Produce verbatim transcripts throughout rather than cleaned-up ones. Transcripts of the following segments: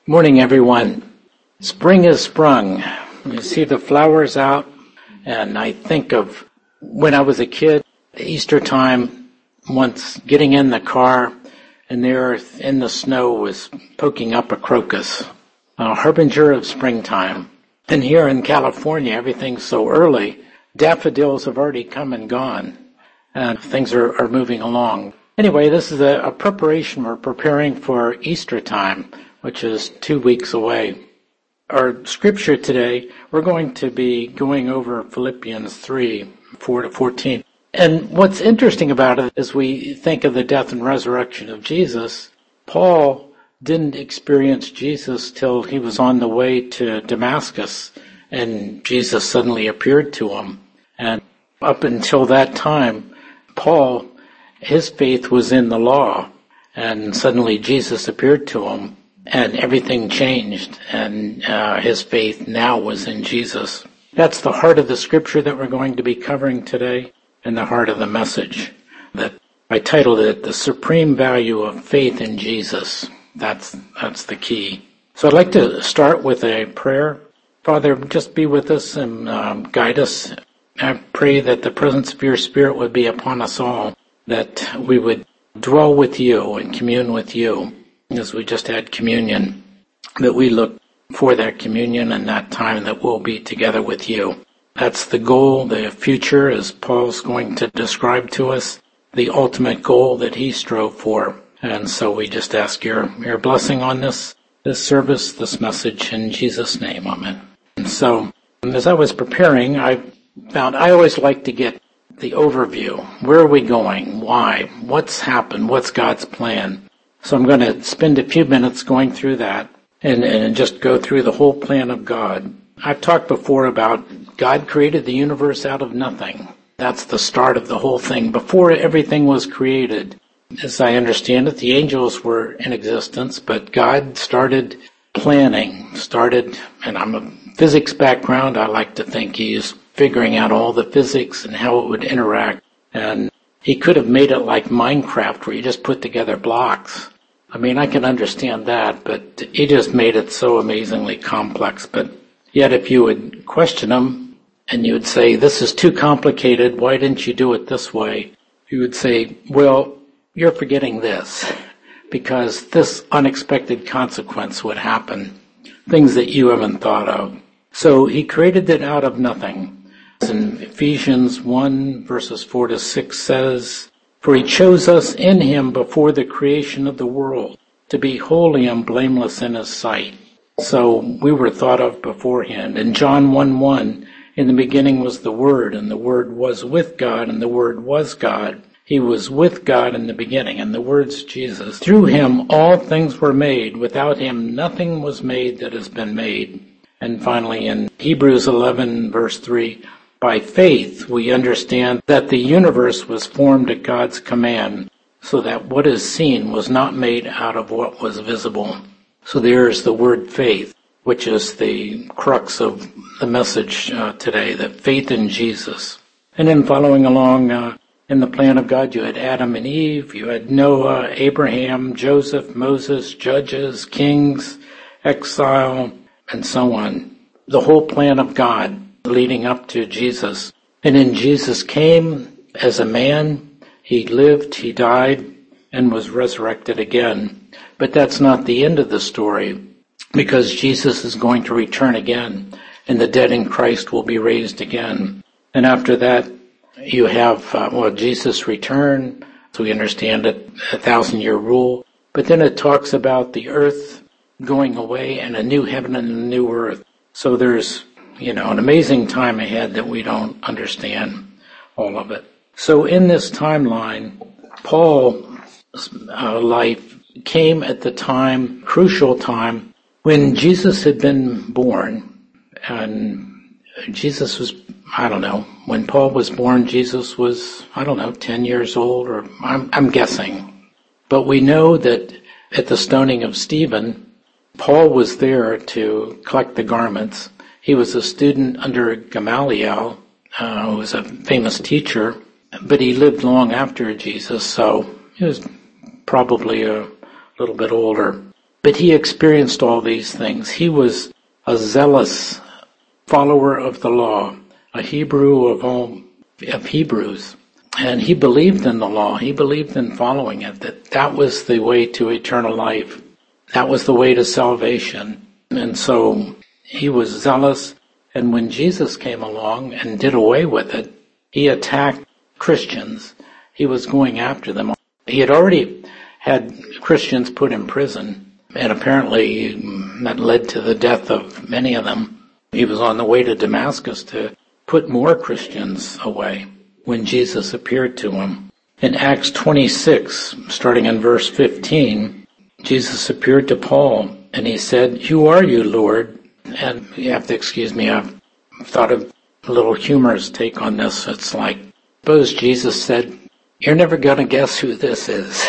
Morning, everyone. Spring has sprung. You see the flowers out, and I think of when I was a kid, Easter time, once getting in the car, and there in the snow was poking up a crocus, a harbinger of springtime. And here in California, everything's so early, daffodils have already come and gone, and things are, are moving along. Anyway, this is a, a preparation. We're preparing for Easter time, which is two weeks away. Our scripture today, we're going to be going over Philippians three, four to fourteen. And what's interesting about it is we think of the death and resurrection of Jesus. Paul didn't experience Jesus till he was on the way to Damascus, and Jesus suddenly appeared to him. And up until that time, Paul, his faith was in the law, and suddenly Jesus appeared to him. And everything changed, and uh, his faith now was in Jesus. That's the heart of the scripture that we're going to be covering today, and the heart of the message. That I titled it, The Supreme Value of Faith in Jesus. That's, that's the key. So I'd like to start with a prayer. Father, just be with us and um, guide us. I pray that the presence of your Spirit would be upon us all, that we would dwell with you and commune with you. As we just had communion, that we look for that communion and that time that we'll be together with you. That's the goal, the future, as Paul's going to describe to us, the ultimate goal that he strove for. And so we just ask your, your blessing on this, this service, this message, in Jesus' name, amen. And so, as I was preparing, I found I always like to get the overview. Where are we going? Why? What's happened? What's God's plan? So I'm going to spend a few minutes going through that and, and just go through the whole plan of God. I've talked before about God created the universe out of nothing. That's the start of the whole thing. Before everything was created, as I understand it, the angels were in existence, but God started planning, started, and I'm a physics background, I like to think he's figuring out all the physics and how it would interact. And he could have made it like Minecraft where you just put together blocks. I mean, I can understand that, but he just made it so amazingly complex. But yet if you would question him and you would say, this is too complicated, why didn't you do it this way? He would say, well, you're forgetting this, because this unexpected consequence would happen, things that you haven't thought of. So he created it out of nothing. In Ephesians one, verses four to six says, for he chose us in him before the creation of the world to be holy and blameless in his sight. So we were thought of beforehand. In John one one, in the beginning was the Word, and the Word was with God, and the Word was God. He was with God in the beginning, and the Word's Jesus. Through him all things were made. Without him nothing was made that has been made. And finally in Hebrews eleven, verse three, by faith, we understand that the universe was formed at God's command, so that what is seen was not made out of what was visible. So there is the word faith, which is the crux of the message uh, today, that faith in Jesus. And then following along uh, in the plan of God, you had Adam and Eve, you had Noah, Abraham, Joseph, Moses, judges, kings, exile, and so on. The whole plan of God leading up to Jesus. And then Jesus came as a man. He lived, he died, and was resurrected again. But that's not the end of the story, because Jesus is going to return again, and the dead in Christ will be raised again. And after that, you have, uh, well, Jesus' return, so we understand it, a thousand-year rule. But then it talks about the earth going away and a new heaven and a new earth. So there's You know, an amazing time ahead that we don't understand all of it. So in this timeline, Paul's uh, life came at the time, crucial time, when Jesus had been born. And Jesus was, I don't know, when Paul was born, Jesus was, I don't know, ten years old, or I'm, I'm guessing. But we know that at the stoning of Stephen, Paul was there to collect the garments. He was a student under Gamaliel, uh, who was a famous teacher, but he lived long after Jesus, so he was probably a little bit older. But he experienced all these things. He was a zealous follower of the law, a Hebrew of all of Hebrews. And he believed in the law. He believed in following it, that that was the way to eternal life. That was the way to salvation. And so he was zealous. And when Jesus came along and did away with it, he attacked Christians. He was going after them. He had already had Christians put in prison, and apparently that led to the death of many of them. He was on the way to Damascus to put more Christians away when Jesus appeared to him. In Acts twenty-six, starting in verse fifteen, Jesus appeared to Paul, and he said, "Who are you, Lord?" And you have to excuse me, I've thought of a little humorous take on this. It's like, suppose Jesus said, "You're never going to guess who this is."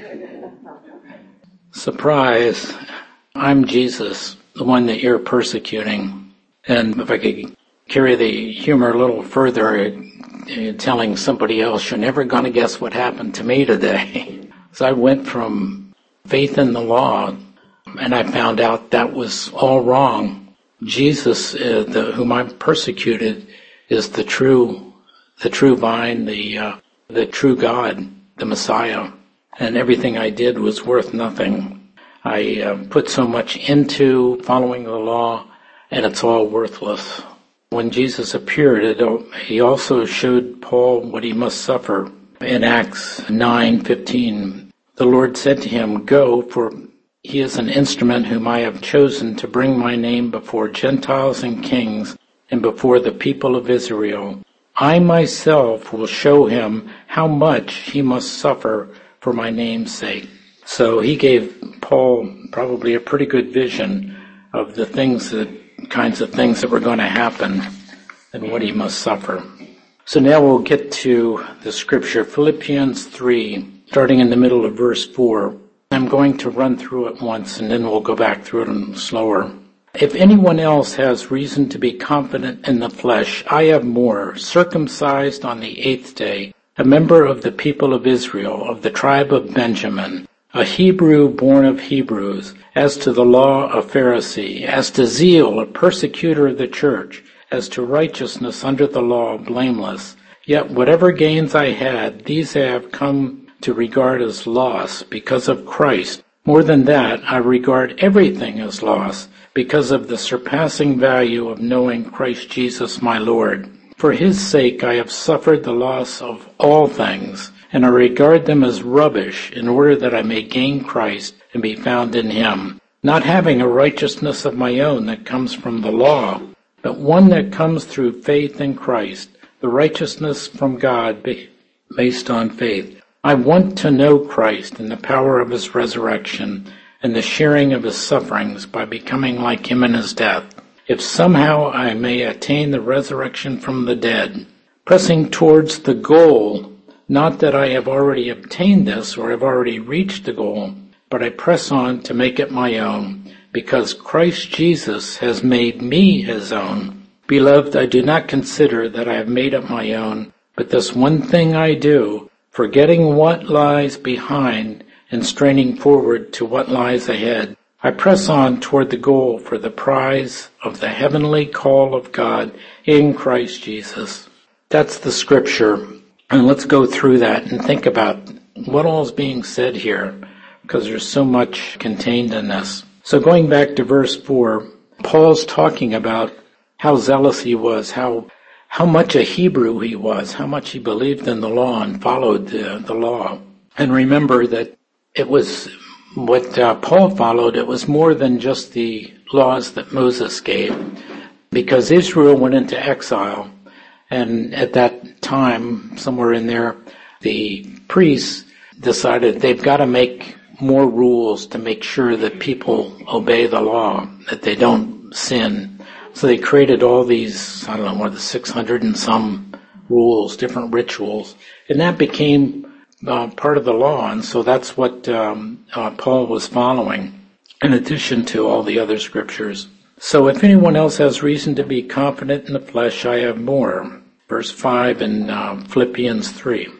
Surprise, I'm Jesus, the one that you're persecuting. And if I could carry the humor a little further, telling somebody else, "You're never going to guess what happened to me today." So I went from faith in the law, and I found out that was all wrong. Jesus, uh, the, whom I'm persecuted, is the true, the true vine, the uh, the true God, the Messiah. And everything I did was worth nothing. I uh, put so much into following the law, and it's all worthless. When Jesus appeared, it, he also showed Paul what he must suffer. In Acts nine fifteen, the Lord said to him, "Go, for he is an instrument whom I have chosen to bring my name before Gentiles and kings and before the people of Israel. I myself will show him how much he must suffer for my name's sake." So he gave Paul probably a pretty good vision of the things that kinds of things that were going to happen and what he must suffer. So now we'll get to the scripture, Philippians three, starting in the middle of verse four. I'm going to run through it once and then we'll go back through it slower. "If anyone else has reason to be confident in the flesh, I have more, circumcised on the eighth day, a member of the people of Israel, of the tribe of Benjamin, a Hebrew born of Hebrews, as to the law a Pharisee, as to zeal a persecutor of the church, as to righteousness under the law blameless. Yet whatever gains I had, these I have come to regard as loss because of Christ. More than that, I regard everything as loss because of the surpassing value of knowing Christ Jesus my Lord. For his sake I have suffered the loss of all things, and I regard them as rubbish in order that I may gain Christ and be found in him, not having a righteousness of my own that comes from the law, but one that comes through faith in Christ, the righteousness from God based on faith. I want to know Christ and the power of his resurrection and the sharing of his sufferings by becoming like him in his death, if somehow I may attain the resurrection from the dead, pressing towards the goal, not that I have already obtained this or have already reached the goal, but I press on to make it my own, because Christ Jesus has made me his own. Beloved, I do not consider that I have made it my own, but this one thing I do, forgetting what lies behind and straining forward to what lies ahead, I press on toward the goal for the prize of the heavenly call of God in Christ Jesus. That's the scripture. And let's go through that and think about what all is being said here, because there's so much contained in this. So going back to verse four, Paul's talking about how zealous he was, how how much a Hebrew he was, how much he believed in the law and followed the, the law. And remember that it was what uh, Paul followed, it was more than just the laws that Moses gave, because Israel went into exile, and at that time, somewhere in there, the priests decided they've got to make more rules to make sure that people obey the law, that they don't sin. So they created all these, I don't know, more than six hundred and some rules, different rituals, and that became uh, part of the law, and so that's what um, uh, Paul was following, in addition to all the other scriptures. So if anyone else has reason to be confident in the flesh, I have more. Verse five in uh, Philippians three.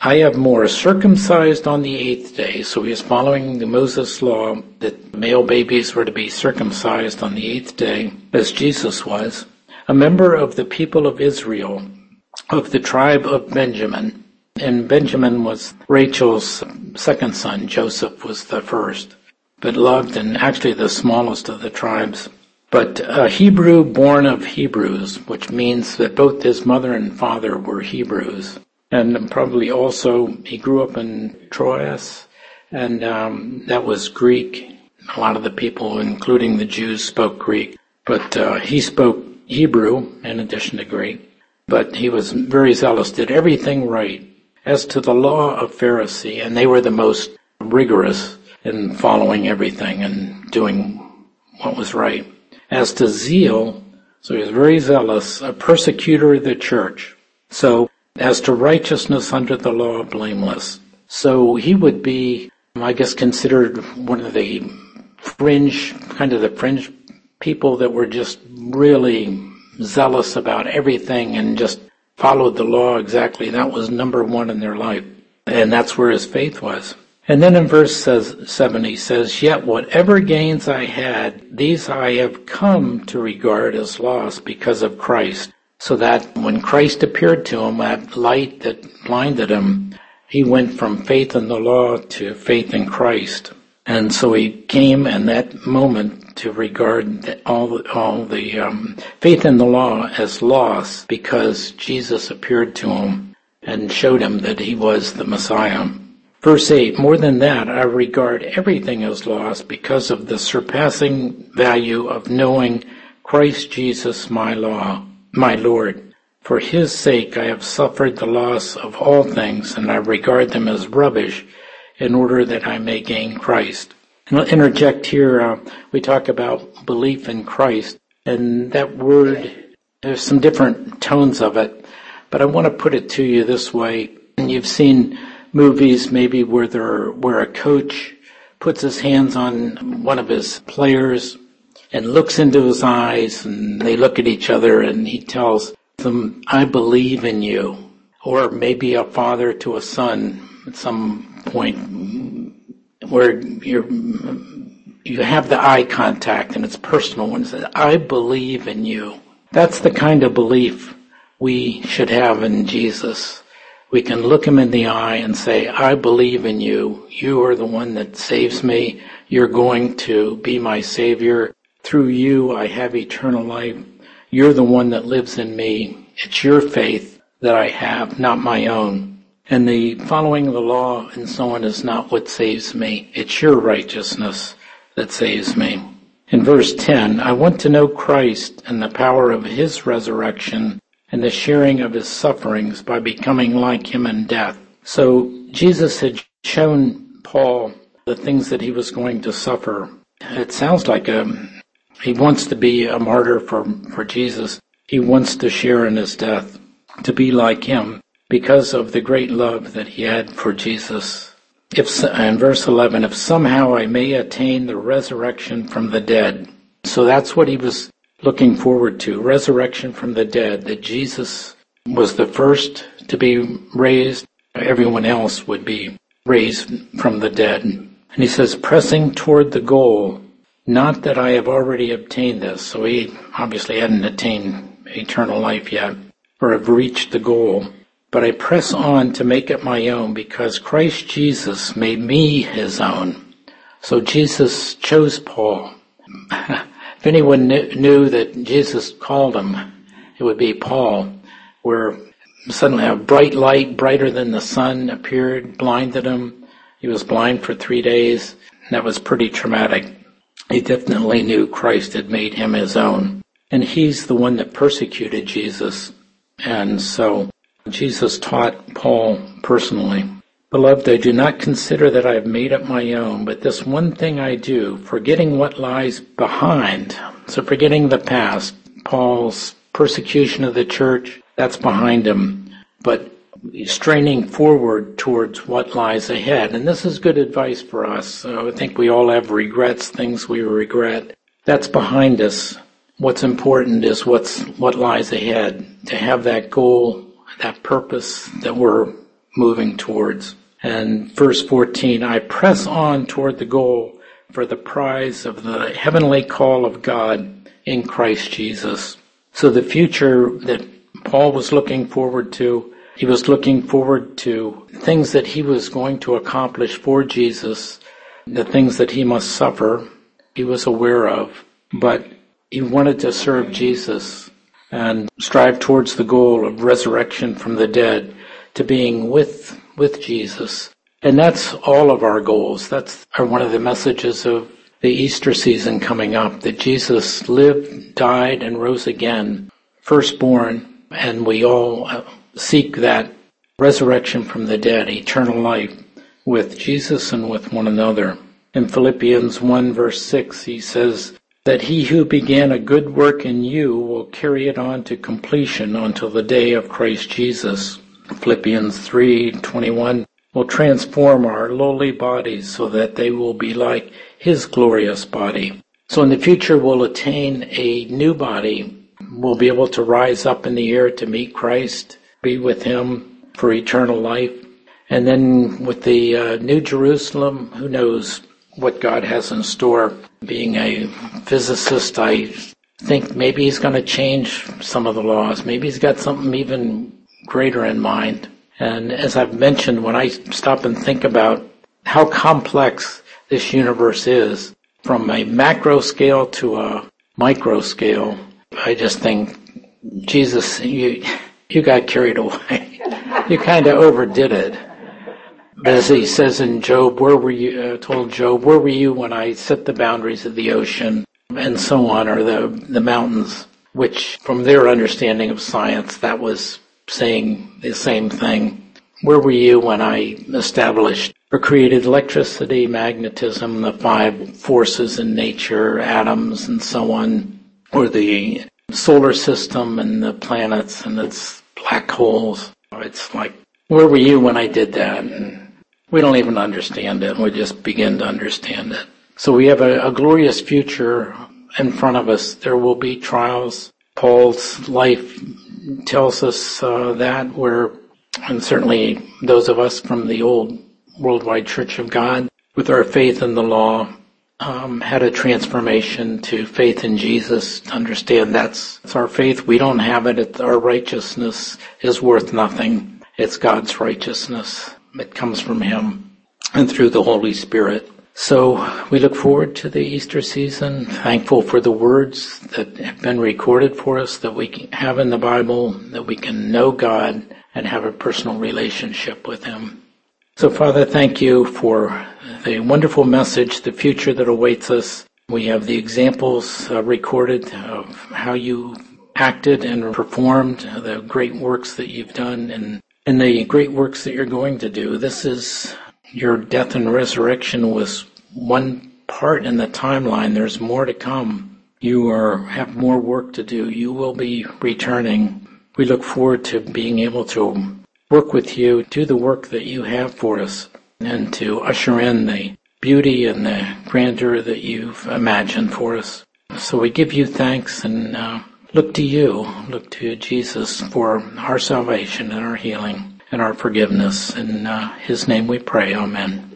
I have more, circumcised on the eighth day. So he is following the Moses law that male babies were to be circumcised on the eighth day, as Jesus was. A member of the people of Israel, of the tribe of Benjamin. And Benjamin was Rachel's second son. Joseph was the first, but loved and actually the smallest of the tribes. But a Hebrew born of Hebrews, which means that both his mother and father were Hebrews. And probably also he grew up in Troas, and um, that was Greek. A lot of the people, including the Jews, spoke Greek. But uh, he spoke Hebrew in addition to Greek. But he was very zealous, did everything right. As to the law of Pharisee, and they were the most rigorous in following everything and doing what was right. As to zeal, so he was very zealous, a persecutor of the church. So, as to righteousness under the law, blameless. So he would be, I guess, considered one of the fringe, kind of the fringe people that were just really zealous about everything and just followed the law exactly. That was number one in their life. And that's where his faith was. And then in verse seven he says, yet whatever gains I had, these I have come to regard as loss because of Christ. So that when Christ appeared to him, that light that blinded him, he went from faith in the law to faith in Christ. And so he came in that moment to regard all the, all the um, faith in the law as loss because Jesus appeared to him and showed him that he was the Messiah. Verse eight, more than that, I regard everything as loss because of the surpassing value of knowing Christ Jesus my law, my Lord. For his sake I have suffered the loss of all things, and I regard them as rubbish in order that I may gain Christ. And I'll interject here, uh, we talk about belief in Christ, and that word, there's some different tones of it, but I want to put it to you this way. You've seen movies maybe where there, where a coach puts his hands on one of his players and looks into his eyes, and they look at each other, and he tells them, I believe in you. Or maybe a father to a son at some point where you're, you have the eye contact and it's personal and says, I believe in you. That's the kind of belief we should have in Jesus. We can look him in the eye and say, I believe in you. You are the one that saves me. You're going to be my Savior. Through you, I have eternal life. You're the one that lives in me. It's your faith that I have, not my own. And the following the law and so on is not what saves me. It's your righteousness that saves me. In verse ten, I want to know Christ and the power of his resurrection and the sharing of his sufferings by becoming like him in death. So Jesus had shown Paul the things that he was going to suffer. It sounds like a, he wants to be a martyr for, for Jesus. He wants to share in his death, to be like him, because of the great love that he had for Jesus. If, in verse eleven, if somehow I may attain the resurrection from the dead. So that's what he was looking forward to, resurrection from the dead, that Jesus was the first to be raised. Everyone else would be raised from the dead. And he says, pressing toward the goal, not that I have already obtained this. So he obviously hadn't attained eternal life yet, or have reached the goal. But I press on to make it my own because Christ Jesus made me his own. So Jesus chose Paul. If anyone knew that Jesus called him, it would be Paul, where suddenly a bright light, brighter than the sun, appeared, blinded him. He was blind for three days. That was pretty traumatic. He definitely knew Christ had made him his own. And he's the one that persecuted Jesus. And so Jesus taught Paul personally. Beloved, I do not consider that I have made up my own, but this one thing I do, forgetting what lies behind. So forgetting the past, Paul's persecution of the church, that's behind him. But straining forward towards what lies ahead. And this is good advice for us. So I think we all have regrets, things we regret. That's behind us. What's important is what's what lies ahead. To have that goal, that purpose that we're moving towards. And verse fourteen, I press on toward the goal for the prize of the heavenly call of God in Christ Jesus. So the future that Paul was looking forward to, he was looking forward to things that he was going to accomplish for Jesus, the things that he must suffer, he was aware of, but he wanted to serve Jesus and strive towards the goal of resurrection from the dead, to being with with Jesus. And that's all of our goals. That's our, one of the messages of the Easter season coming up, that Jesus lived, died, and rose again, firstborn, and we all seek that resurrection from the dead, eternal life, with Jesus and with one another. In Philippians one verse six, he says that he who began a good work in you will carry it on to completion until the day of Christ Jesus. Philippians three twenty-one will transform our lowly bodies so that they will be like his glorious body. So in the future we'll attain a new body. We'll be able to rise up in the air to meet Christ, be with him for eternal life. And then with the uh, New Jerusalem, who knows what God has in store. Being a physicist, I think maybe he's going to change some of the laws. Maybe he's got something even greater in mind. And as I've mentioned, when I stop and think about how complex this universe is, from a macro scale to a micro scale, I just think, Jesus, you you got carried away. You kind of overdid it. But as he says in Job, where were you, uh, told Job, where were you when I set the boundaries of the ocean, and so on, or the, the mountains, which from their understanding of science, that was saying the same thing. Where were you when I established or created electricity, magnetism, the five forces in nature, atoms, and so on, or the solar system and the planets and its black holes? It's like, where were you when I did that? And we don't even understand it. We just begin to understand it. So we have a, a glorious future in front of us. There will be trials. Paul's life tells us uh, that, where, and certainly those of us from the old Worldwide Church of God, with our faith in the law, um, had a transformation to faith in Jesus, to understand that's, that's our faith. We don't have it. It's, our righteousness is worth nothing. It's God's righteousness. It comes from him and through the Holy Spirit. So we look forward to the Easter season, thankful for the words that have been recorded for us, that we can have in the Bible, that we can know God and have a personal relationship with him. So Father, thank you for the wonderful message, the future that awaits us. We have the examples uh, recorded of how you acted and performed, the great works that you've done, and and the great works that you're going to do. This is, your death and resurrection was one part in the timeline. There's more to come. You are have more work to do. You will be returning. We look forward to being able to work with you, do the work that you have for us, and to usher in the beauty and the grandeur that you've imagined for us. So we give you thanks and uh, look to you, look to Jesus for our salvation and our healing and our forgiveness. In uh, his name we pray, amen.